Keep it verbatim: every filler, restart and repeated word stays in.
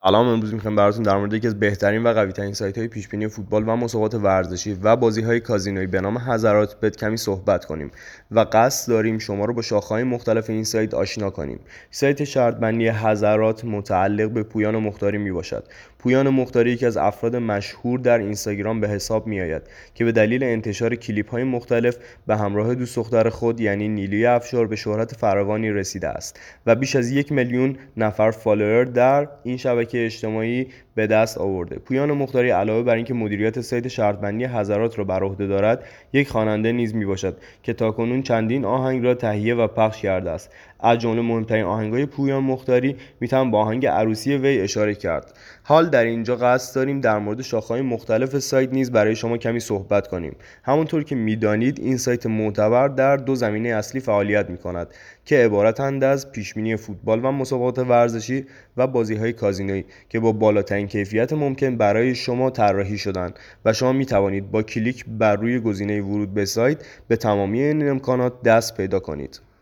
سلام. امروز میخوایم براتون در مورد یکی از بهترین و قوی‌ترین سایت‌های پیش‌بینی فوتبال و مسابقات ورزشی و بازی‌های کازینویی به نام حضرات بت کمی صحبت کنیم و قصد داریم شما رو با شاخه‌های مختلف این سایت آشنا کنیم. سایت شرط‌بندی حضرات متعلق به پویان مختاری میباشد. پویان مختاری یکی از افراد مشهور در اینستاگرام به حساب میآید که به دلیل انتشار کلیپ‌های مختلف به همراه دوست دختر خود یعنی نیلی افشار به شهرت فراوانی رسیده است و بیش از یک میلیون نفر فالوور در این شبکه اجتماعی به دست آورده. پویان مختاری علاوه بر اینکه مدیریت سایت شرط‌بندی حضرات را بر عهده دارد، یک خواننده نیز میباشد که تاکنون چندین آهنگ را تهیه و پخش کرده است. از جمله مهمترین آهنگ‌های پویان مختاری میتوان با آهنگ عروسی وی اشاره کرد. حال در اینجا قصد داریم در مورد شاخه‌های مختلف سایت نیز برای شما کمی صحبت کنیم. همونطور که میدانید این سایت معتبر در دو زمینه اصلی فعالیت می‌کند که عبارتند از پیشبینی فوتبال و مسابقات ورزشی و بازی‌های کازینویی که با بالاترین کیفیت ممکن برای شما طراحی شدند و شما می توانید با کلیک بر روی گزینه ورود به سایت به تمامی این امکانات دست پیدا کنید.